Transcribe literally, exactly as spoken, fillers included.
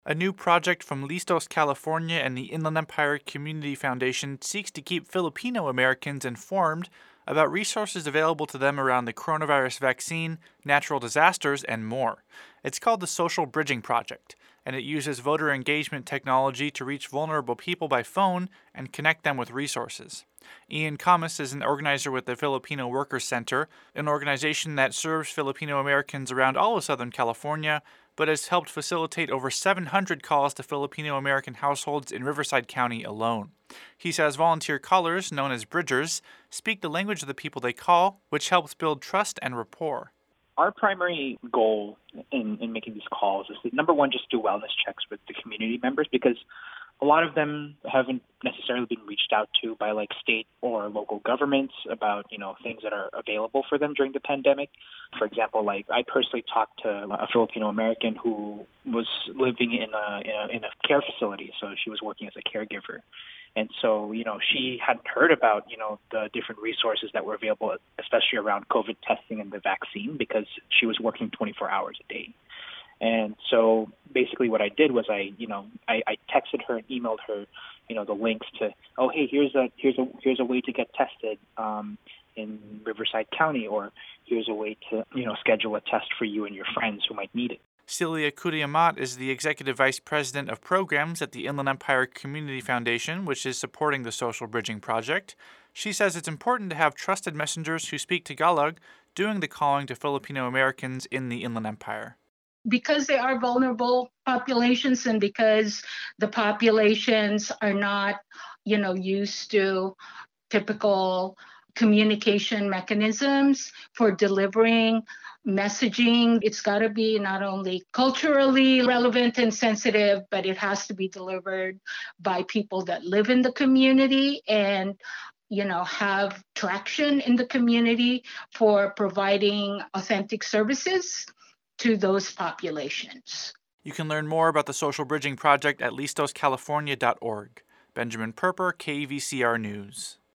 A new project from Listos, California and the Inland Empire Community Foundation seeks to keep Filipino Americans informed about resources available to them around the coronavirus vaccine, natural disasters, and more. It's called the Social Bridging Project, and it uses voter engagement technology to reach vulnerable people by phone and connect them with resources. Ian Camus is an organizer with the Filipino Workers Center, an organization that serves Filipino Americans around all of Southern California, but has helped facilitate over seven hundred calls to Filipino American households in Riverside County alone. He says volunteer callers, known as bridgers, speak the language of the people they call, which helps build trust and rapport. Our primary goal in, in making these calls is to, number one, just do wellness checks with the community members, because a lot of them haven't necessarily been reached out to by like state or local governments about, you know, things that are available for them during the pandemic. For example, like I personally talked to a Filipino American who was living in a, in a in a care facility, so she was working as a caregiver. And so, you know, she hadn't heard about, you know, the different resources that were available, especially around COVID testing and the vaccine, because she was working twenty-four hours a day. And so basically what I did was I, you know, I, I texted her and emailed her, you know, the links to, oh, hey, here's a here's a here's a way to get tested um, in Riverside County, or here's a way to, you know, schedule a test for you and your friends who might need it. Celia Curiamat is the Executive Vice President of Programs at the Inland Empire Community Foundation, which is supporting the Social Bridging Project. She says it's important to have trusted messengers who speak Tagalog doing the calling to Filipino Americans in the Inland Empire. Because they are vulnerable populations and because the populations are not, you know, used to typical communication mechanisms for delivering messaging, it's got to be not only culturally relevant and sensitive, but it has to be delivered by people that live in the community and, you know, have traction in the community for providing authentic services to those populations. You can learn more about the Social Bridging Project at listos california dot org. Benjamin Perper, K V C R News.